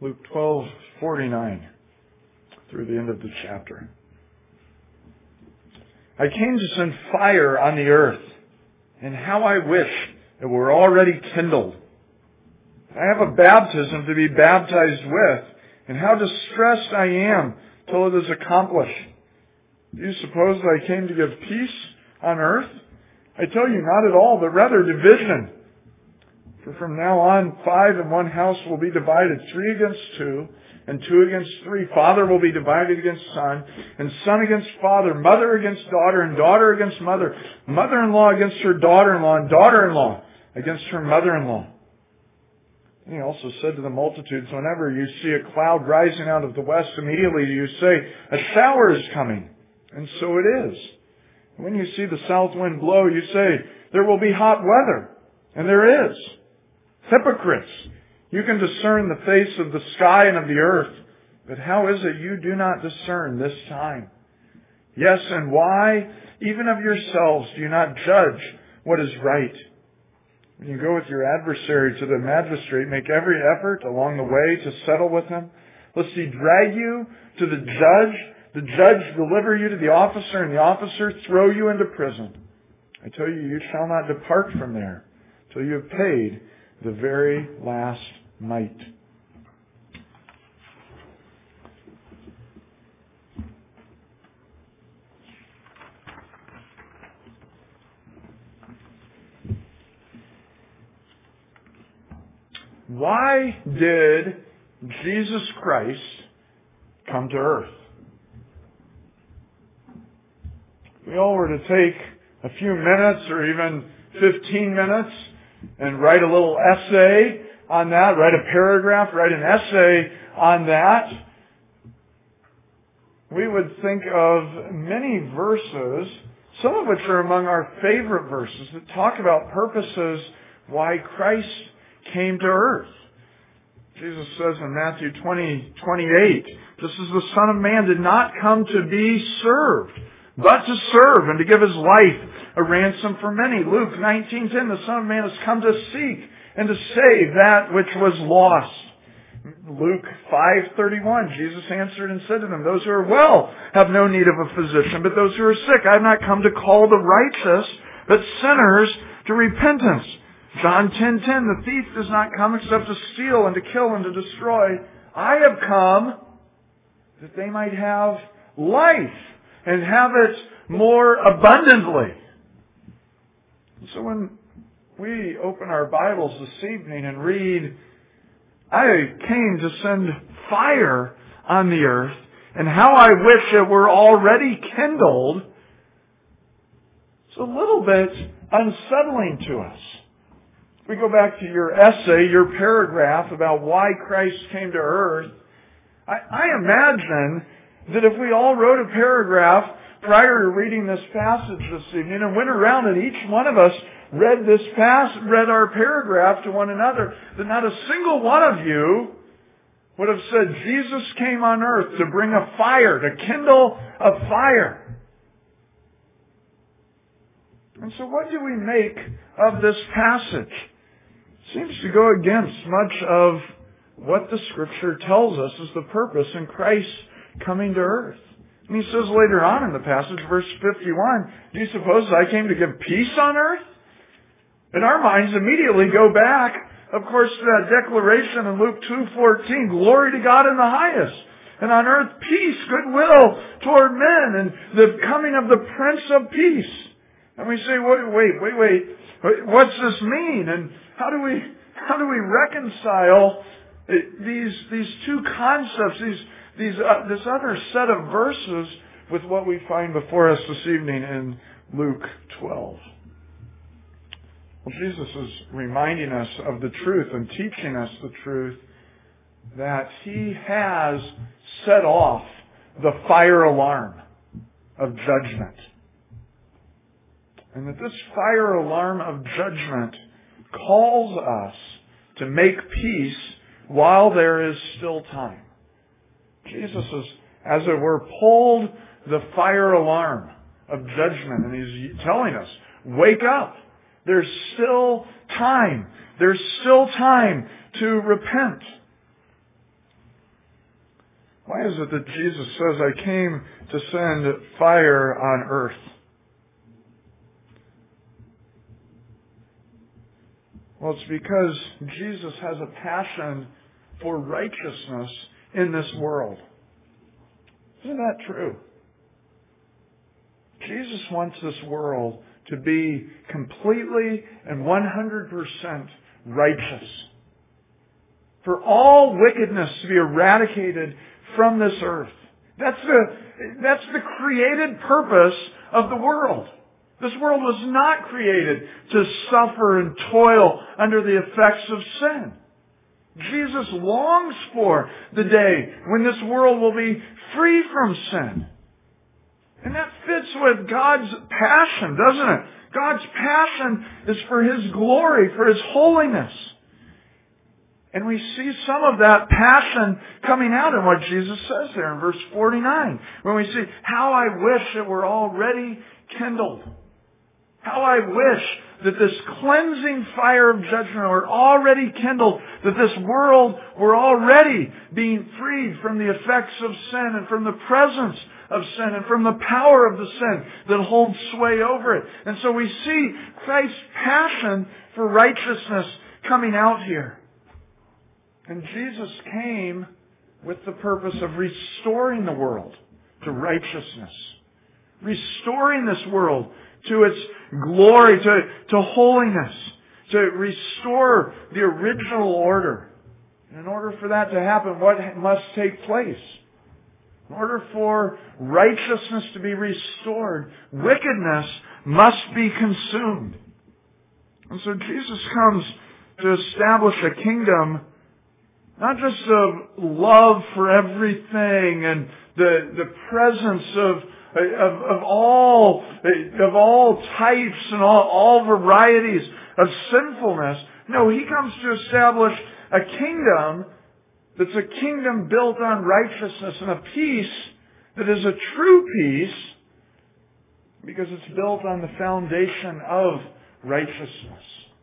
Luke 12:49 through the end of the chapter. I came to send fire on the earth, and how I wish it were already kindled. I have a baptism to be baptized with, and how distressed I am till it is accomplished. Do you suppose that I came to give peace on earth? I tell you, not at all, but rather division. For from now on, 5 in one house will be divided, 3 against 2, and 2 against 3. Father will be divided against son, and son against father, mother against daughter, and daughter against mother, mother-in-law against her daughter-in-law, and daughter-in-law against her mother-in-law. And he also said to the multitudes, whenever you see a cloud rising out of the west, immediately you say, a shower is coming. And so it is. When you see the south wind blow, you say, there will be hot weather. And there is. Hypocrites! You can discern the face of the sky and of the earth, but how is it you do not discern this time? Yes, and why, even of yourselves, do you not judge what is right? When you go with your adversary to the magistrate, make every effort along the way to settle with him, lest he drag you to the judge deliver you to the officer, and the officer throw you into prison. I tell you, you shall not depart from there till you have paid the very last mite. Why did Jesus Christ come to earth? If we all were to take a few minutes or even 15 minutes and write a little essay on that, write a paragraph, write an essay on that, we would think of many verses, some of which are among our favorite verses, that talk about purposes why Christ came to earth. Jesus says in Matthew 20:28, just as the Son of Man did not come to be served, but to serve and to give His life a ransom for many. Luke 19:10, the Son of Man has come to seek and to save that which was lost. Luke 5:31, Jesus answered and said to them, those who are well have no need of a physician, but those who are sick. I have not come to call the righteous, but sinners to repentance. John 10:10, the thief does not come except to steal and to kill and to destroy. I have come that they might have life and have it more abundantly. So when we open our Bibles this evening and read, I came to send fire on the earth, and how I wish it were already kindled, it's a little bit unsettling to us. If we go back to your essay, your paragraph about why Christ came to earth, I imagine that if we all wrote a paragraph prior to reading this passage this evening and went around and each one of us read our paragraph to one another, that not a single one of you would have said Jesus came on earth to bring a fire, to kindle a fire. And so what do we make of this passage? It seems to go against much of what the Scripture tells us is the purpose in Christ coming to earth. And he says later on in the passage, verse 51, do you suppose I came to give peace on earth? And our minds immediately go back, of course, to that declaration in Luke 2:14, glory to God in the highest, and on earth peace, goodwill toward men, and the coming of the Prince of Peace. And we say, wait, what's this mean? And how do we reconcile these two concepts, this other set of verses with what we find before us this evening in Luke 12? Well, Jesus is reminding us of the truth and teaching us the truth that He has set off the fire alarm of judgment. And that this fire alarm of judgment calls us to make peace while there is still time. Jesus has, as it were, pulled the fire alarm of judgment, and He's telling us, wake up. There's still time. There's still time to repent. Why is it that Jesus says, I came to send fire on earth? Well, it's because Jesus has a passion for righteousness in this world. Isn't that true? Jesus wants this world to be completely and 100% righteous. For all wickedness to be eradicated from this earth. That's the created purpose of the world. This world was not created to suffer and toil under the effects of sin. Jesus longs for the day when this world will be free from sin. And that fits with God's passion, doesn't it? God's passion is for His glory, for His holiness. And we see some of that passion coming out in what Jesus says there in verse 49. When we see, how I wish it were already kindled. How I wish that this cleansing fire of judgment were already kindled, that this world were already being freed from the effects of sin and from the presence of sin and from the power of the sin that holds sway over it. And so we see Christ's passion for righteousness coming out here. And Jesus came with the purpose of restoring the world to righteousness. Restoring this world to its glory, to holiness. To restore the original order. And in order for that to happen, what must take place? In order for righteousness to be restored, wickedness must be consumed. And so Jesus comes to establish a kingdom not just of love for everything and the presence of all types and all varieties of sinfulness. No, He comes to establish a kingdom that's a kingdom built on righteousness and a peace that is a true peace because it's built on the foundation of righteousness.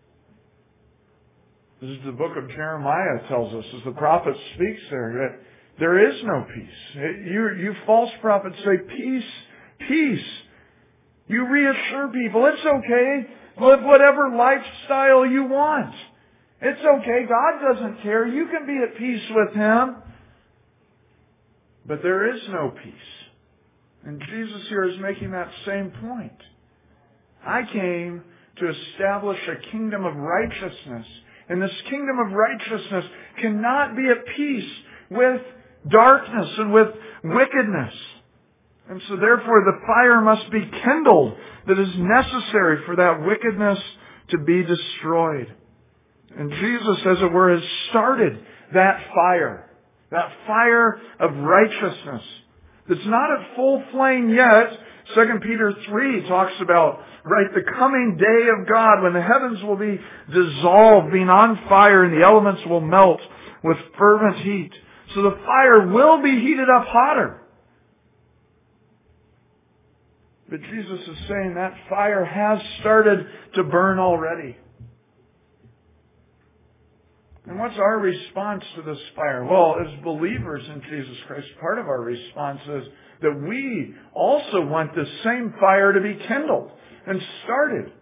This is the book of Jeremiah tells us, as the prophet speaks there, that there is no peace. You false prophets say, peace, peace. You reassure people, it's okay. Live whatever lifestyle you want. It's okay. God doesn't care. You can be at peace with Him. But there is no peace. And Jesus here is making that same point. I came to establish a kingdom of righteousness. And this kingdom of righteousness cannot be at peace with darkness and with wickedness. And so therefore the fire must be kindled that is necessary for that wickedness to be destroyed. And Jesus, as it were, has started that fire of righteousness. That's not at full flame yet. 2 Peter 3 talks about, the coming day of God when the heavens will be dissolved, being on fire, and the elements will melt with fervent heat. So the fire will be heated up hotter. But Jesus is saying that fire has started to burn already. And what's our response to this fire? Well, as believers in Jesus Christ, part of our response is that we also want this same fire to be kindled and started.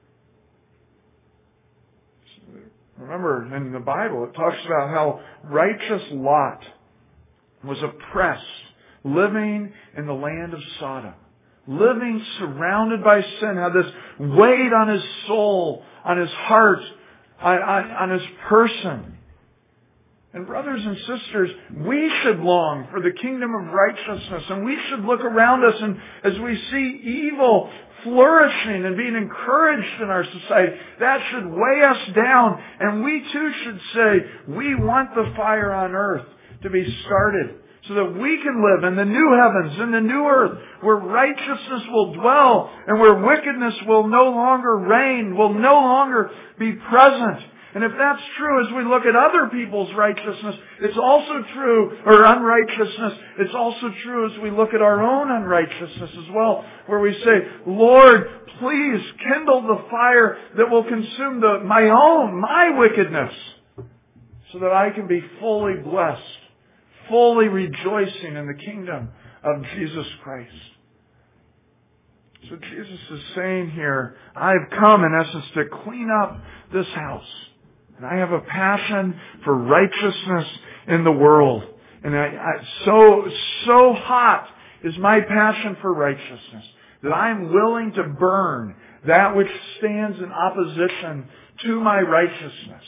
Remember, in the Bible, it talks about how righteous Lot was oppressed, living in the land of Sodom. Living surrounded by sin, had this weight on his soul, on his heart, on his person. And brothers and sisters, we should long for the kingdom of righteousness, and we should look around us, and as we see evil flourishing and being encouraged in our society, that should weigh us down, and we too should say, we want the fire on earth to be started, so that we can live in the new heavens and the new earth, where righteousness will dwell and where wickedness will no longer reign, will no longer be present. And if that's true, as we look at other people's righteousness, it's also true, or unrighteousness, it's also true as we look at our own unrighteousness as well, where we say, Lord, please kindle the fire that will consume my wickedness, so that I can be fully blessed, fully rejoicing in the kingdom of Jesus Christ. So Jesus is saying here, I've come in essence to clean up this house. And I have a passion for righteousness in the world. And so hot is my passion for righteousness that I'm willing to burn that which stands in opposition to my righteousness.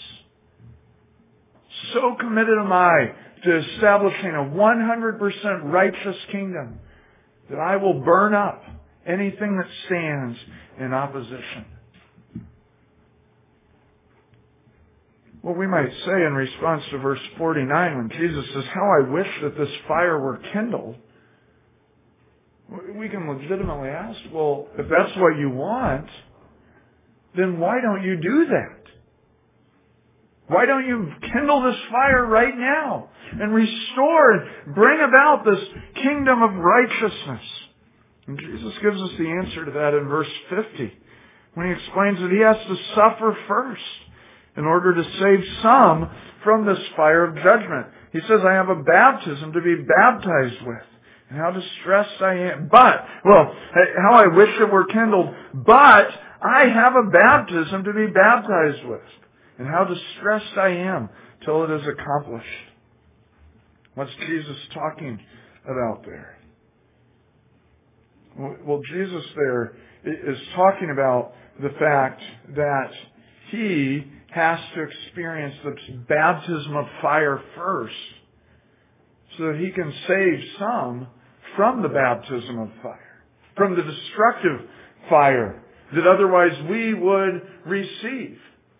So committed am I to establishing a 100% righteous kingdom that I will burn up anything that stands in opposition. Well, we might say in response to verse 49 when Jesus says, how I wish that this fire were kindled, we can legitimately ask, well, if that's what you want, then why don't you do that? Why don't you kindle this fire right now and restore and bring about this kingdom of righteousness? And Jesus gives us the answer to that in verse 50 when He explains that He has to suffer first in order to save some from this fire of judgment. He says, I have a baptism to be baptized with. And how distressed I am. How I wish it were kindled. But I have a baptism to be baptized with. And how distressed I am till it is accomplished. What's Jesus talking about there? Well, Jesus there is talking about the fact that He has to experience the baptism of fire first so that He can save some from the baptism of fire, from the destructive fire that otherwise we would receive.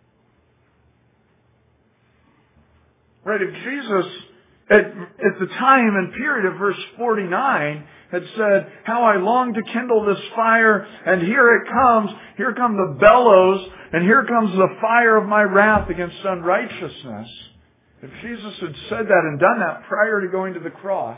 Right, if Jesus, at the time and period of verse 49, had said, how I long to kindle this fire, and here it comes, here come the bellows, and here comes the fire of my wrath against unrighteousness. If Jesus had said that and done that prior to going to the cross,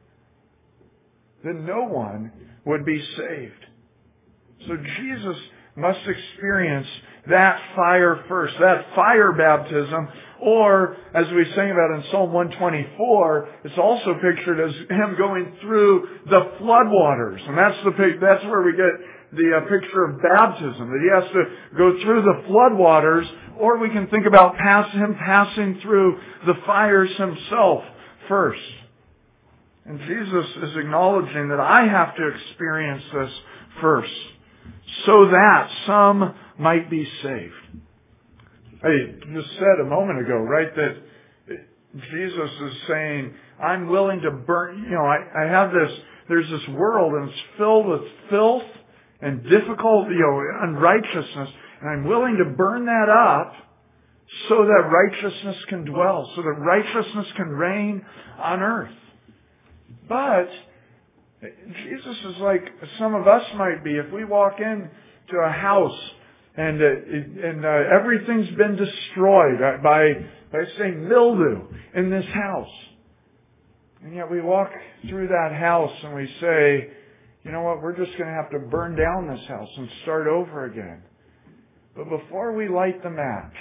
then no one would be saved. So Jesus must experience that fire first, that fire baptism, or, as we sing about in Psalm 124, it's also pictured as Him going through the floodwaters. And that's where we get the picture of baptism, that He has to go through the floodwaters, or we can think about Him passing through the fires Himself first. And Jesus is acknowledging that I have to experience this first, so that some might be saved. I just said a moment ago, right, that Jesus is saying, I'm willing to burn, I have this, there's this world and it's filled with filth and difficult, unrighteousness, and I'm willing to burn that up so that righteousness can dwell, so that righteousness can reign on earth. But Jesus is like some of us might be. If we walk into a house and everything's been destroyed by say mildew in this house, and yet we walk through that house and we say, you know what, we're just going to have to burn down this house and start over again. But before we light the match,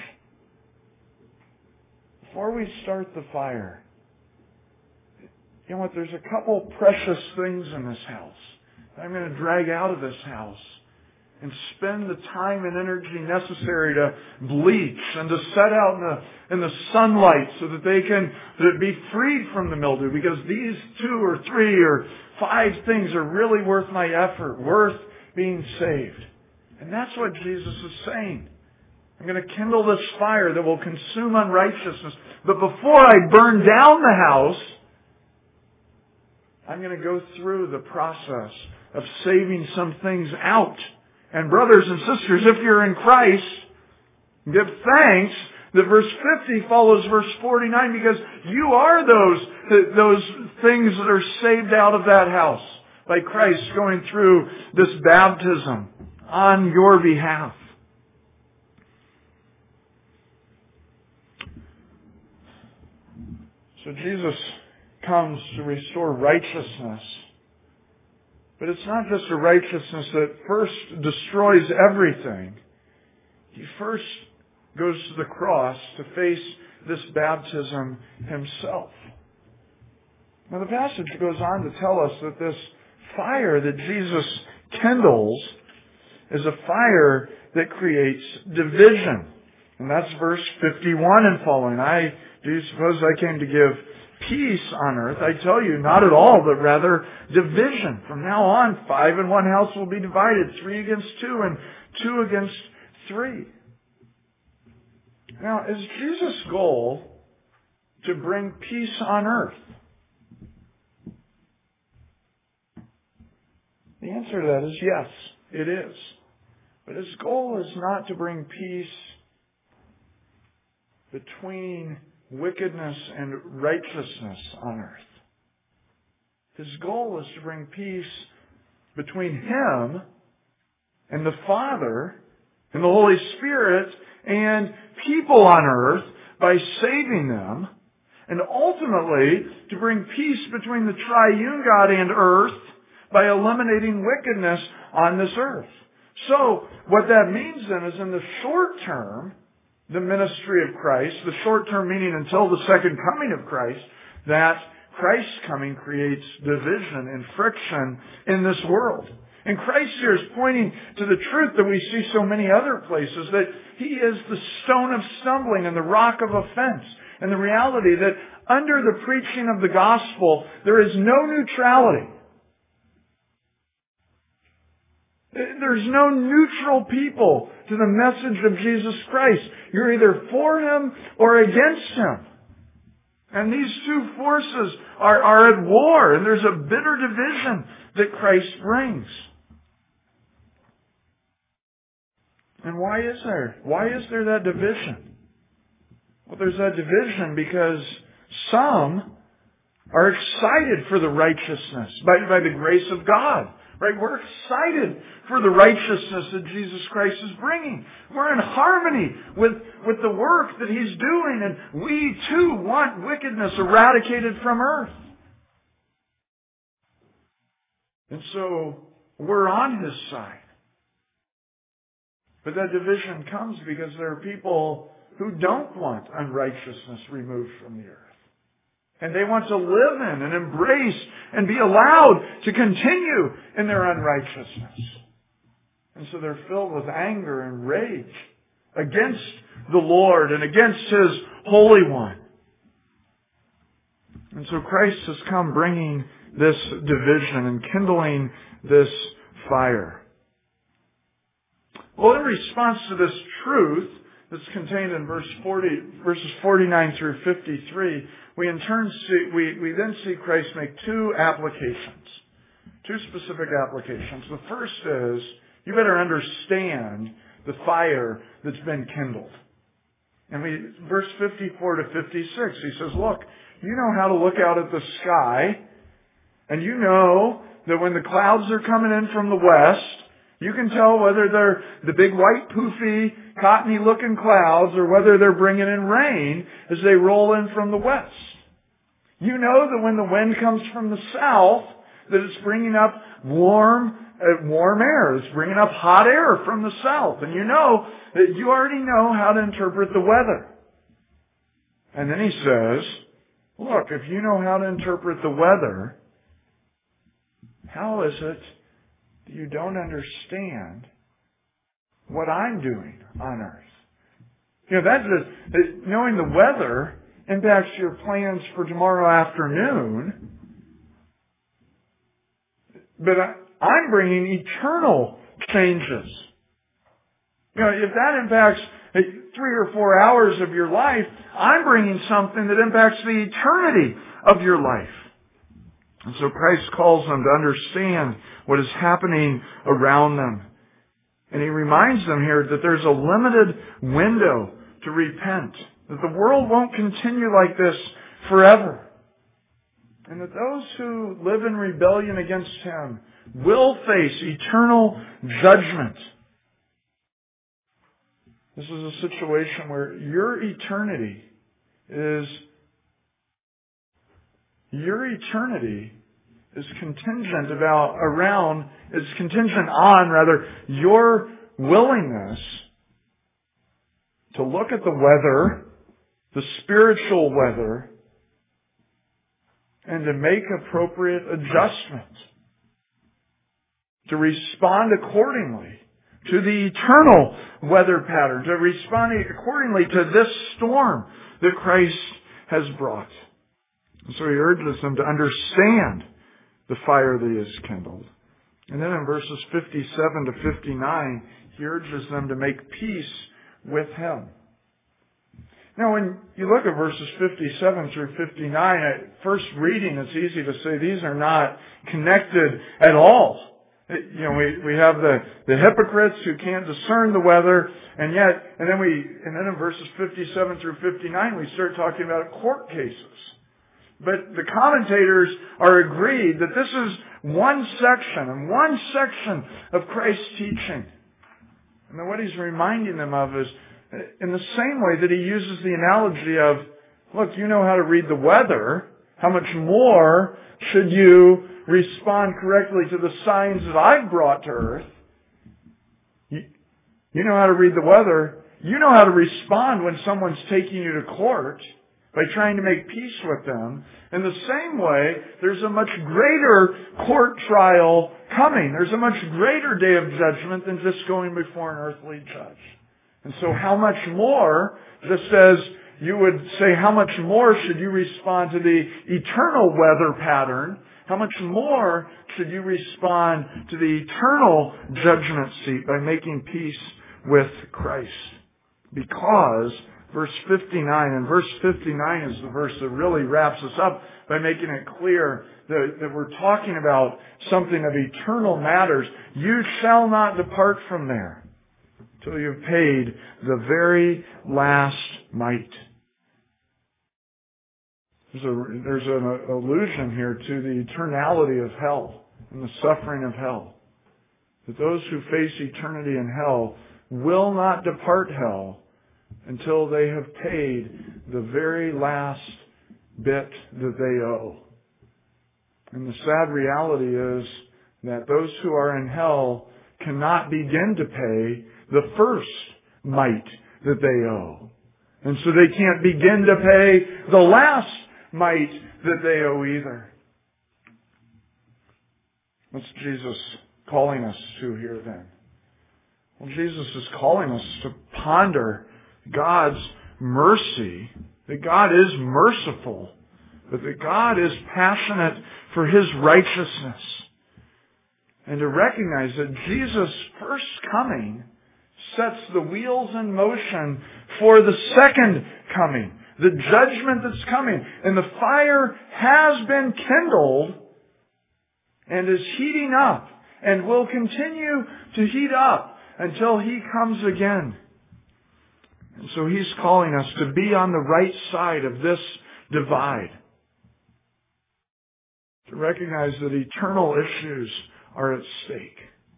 before we start the fire, you know what, there's a couple precious things in this house that I'm going to drag out of this house and spend the time and energy necessary to bleach and to set out in the sunlight so that they can be freed from the mildew, because these 2 or 3 or 5 things are really worth my effort, worth being saved. And that's what Jesus is saying. I'm going to kindle this fire that will consume unrighteousness. But before I burn down the house, I'm going to go through the process of saving some things out. And brothers and sisters, if you're in Christ, give thanks that verse 50 follows verse 49, because you are those things that are saved out of that house by Christ going through this baptism on your behalf. So Jesus comes to restore righteousness. But it's not just a righteousness that first destroys everything. He first goes to the cross to face this baptism Himself. Now the passage goes on to tell us that this fire that Jesus kindles is a fire that creates division. And that's verse 51 and following. Do you suppose I came to give peace on earth? I tell you, not at all, but rather division. From now on, 5 in one house will be divided, 3 against 2 and 2 against 3. Now, is Jesus' goal to bring peace on earth? The answer to that is yes, it is. But his goal is not to bring peace between wickedness and righteousness on earth. His goal is to bring peace between him and the Father and the Holy Spirit and people on earth by saving them, and ultimately to bring peace between the triune God and earth by eliminating wickedness on this earth. So, what that means then is in the short term, the ministry of Christ, the short term meaning until the second coming of Christ, that Christ's coming creates division and friction in this world. And Christ here is pointing to the truth that we see so many other places, that He is the stone of stumbling and the rock of offense. And the reality that under the preaching of the gospel, there is no neutrality. There's no neutral people to the message of Jesus Christ. You're either for Him or against Him. And these two forces are at war, and there's a bitter division that Christ brings. And why is there? Why is there that division? Well, there's that division because some are excited for the righteousness by the grace of God. Right? We're excited for the righteousness that Jesus Christ is bringing. We're in harmony with the work that He's doing, and we too want wickedness eradicated from earth. And so we're on His side. But that division comes because there are people who don't want unrighteousness removed from the earth. And they want to live in and embrace and be allowed to continue in their unrighteousness. And so they're filled with anger and rage against the Lord and against His Holy One. And so Christ has come bringing this division and kindling this fire. Well, in response to this truth that's contained in verses 49 through 53, we then see Christ make two specific applications. The first is, you better understand the fire that's been kindled. And verse 54 to 56, he says, look, you know how to look out at the sky, and you know that when the clouds are coming in from the west, you can tell whether they're the big white poofy, cottony-looking clouds or whether they're bringing in rain as they roll in from the west. You know that when the wind comes from the south, that it's bringing up warm air. It's bringing up hot air from the south. And you know that you already know how to interpret the weather. And then he says, look, if you know how to interpret the weather, how is it that you don't understand what I'm doing on earth? You know, knowing the weather impacts your plans for tomorrow afternoon. But I'm bringing eternal changes. You know, if that impacts 3 or 4 hours of your life, I'm bringing something that impacts the eternity of your life. And so Christ calls them to understand what is happening around them. And He reminds them here that there's a limited window to repent. That the world won't continue like this forever. And that those who live in rebellion against Him will face eternal judgment. This is a situation where your eternity is contingent on your willingness to look at the weather, the spiritual weather, and to make appropriate adjustments, to respond accordingly to the eternal weather pattern, to respond accordingly to this storm that Christ has brought. And so he urges them to understand the fire that he has kindled. And then in verses 57 to 59, he urges them to make peace with him. Now, when you look at verses 57 through 59, at first reading, it's easy to say these are not connected at all. You know, we have the hypocrites who can't discern the weather, and then in verses 57 through 59, we start talking about court cases. But the commentators are agreed that this is one section of Christ's teaching. And then what he's reminding them of is, in the same way that he uses the analogy of, look, you know how to read the weather, how much more should you respond correctly to the signs that I've brought to earth? You know how to read the weather. You know how to respond when someone's taking you to court by trying to make peace with them. In the same way, there's a much greater court trial coming. There's a much greater day of judgment than just going before an earthly judge. And so how much more, just as you would say, how much more should you respond to the eternal weather pattern? How much more should you respond to the eternal judgment seat by making peace with Christ? Because verse 59, and verse 59 is the verse that really wraps us up by making it clear that we're talking about something of eternal matters. You shall not depart from there till you've paid the very last mite. There's an allusion here to the eternality of hell and the suffering of hell. That those who face eternity in hell will not depart hell until they have paid the very last bit that they owe. And the sad reality is that those who are in hell cannot begin to pay the first mite that they owe. And so they can't begin to pay the last mite that they owe either. What's Jesus calling us to here then? Well, Jesus is calling us to ponder God's mercy, that God is merciful, but that God is passionate for His righteousness. And to recognize that Jesus' first coming sets the wheels in motion for the second coming, the judgment that's coming. And the fire has been kindled and is heating up and will continue to heat up until He comes again. And so He's calling us to be on the right side of this divide. To recognize that eternal issues are at stake.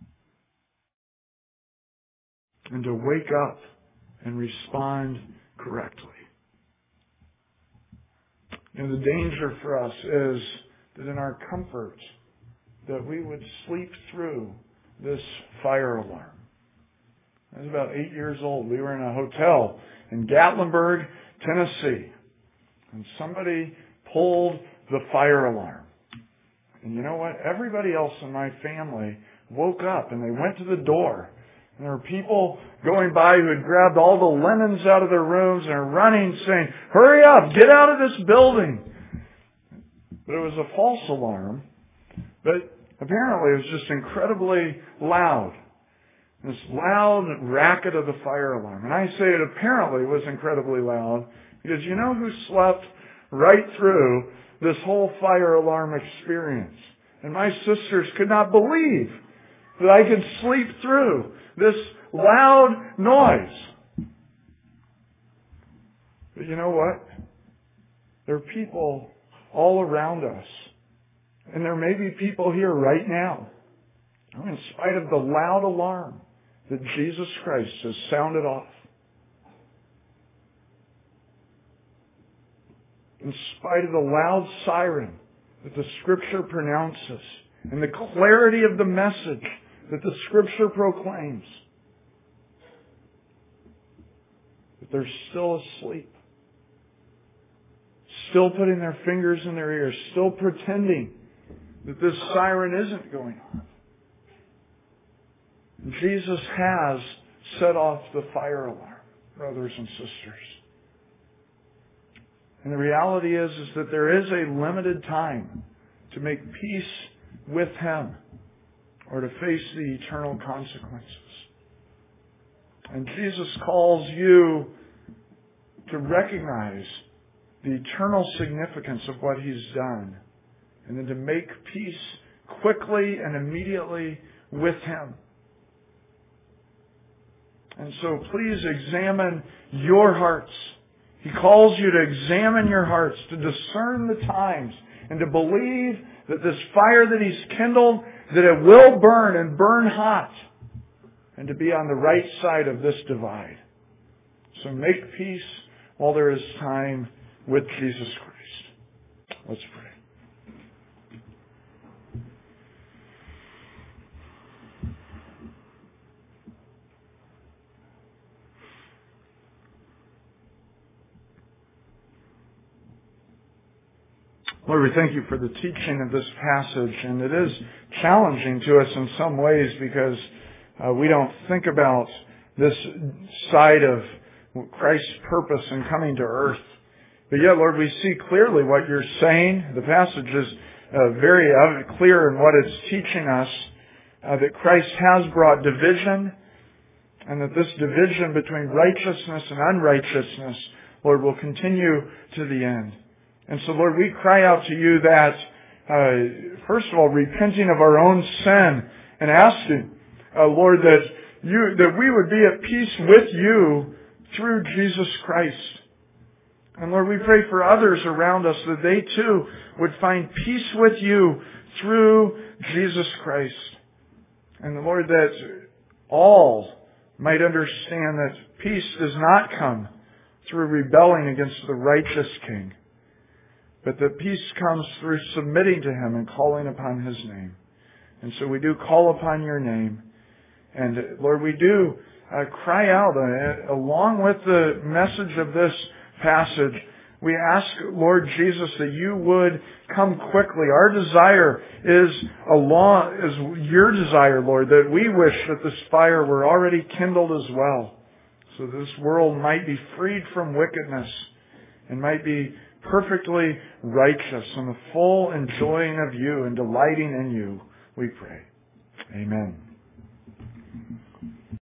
And to wake up and respond correctly. And the danger for us is that in our comfort, that we would sleep through this fire alarm. I was about 8 years old. We were in a hotel in Gatlinburg, Tennessee. And somebody pulled the fire alarm. And you know what? Everybody else in my family woke up and they went to the door. And there were people going by who had grabbed all the linens out of their rooms and are running saying, "Hurry up, get out of this building." But it was a false alarm. But apparently it was just incredibly loud. This loud racket of the fire alarm. And I say it apparently was incredibly loud because you know who slept right through this whole fire alarm experience? And my sisters could not believe that I could sleep through this loud noise. But you know what? There are people all around us. And there may be people here right now who, in spite of the loud alarm that Jesus Christ has sounded off, in spite of the loud siren that the Scripture pronounces, and the clarity of the message that the Scripture proclaims, that they're still asleep. still putting their fingers in their ears, still pretending that this siren isn't going on. Jesus has set off the fire alarm, brothers and sisters. And the reality is that there is a limited time to make peace with Him or to face the eternal consequences. And Jesus calls you to recognize the eternal significance of what He's done and then to make peace quickly and immediately with Him. And so please examine your hearts. He calls you to examine your hearts, to discern the times, and to believe that this fire that He's kindled, that it will burn and burn hot, and to be on the right side of this divide. So make peace while there is time with Jesus Christ. Let's pray. Lord, we thank You for the teaching of this passage, and it is challenging to us in some ways because we don't think about this side of Christ's purpose in coming to earth. But yet, Lord, we see clearly what You're saying. The passage is very clear in what it's teaching us, that Christ has brought division, and that this division between righteousness and unrighteousness, Lord, will continue to the end. And so, Lord, we cry out to You that, first of all, repenting of our own sin and asking, Lord, that we would be at peace with You through Jesus Christ. And Lord, we pray for others around us that they too would find peace with You through Jesus Christ. And Lord, that all might understand that peace does not come through rebelling against the righteous King, but that peace comes through submitting to Him and calling upon His name. And so we do call upon Your name. And Lord, we do cry out along with the message of this passage. We ask, Lord Jesus, that You would come quickly. Our desire is Your desire, Lord, that we wish that this fire were already kindled as well, so that this world might be freed from wickedness and might be perfectly righteous and the full enjoying of You and delighting in You, we pray. Amen.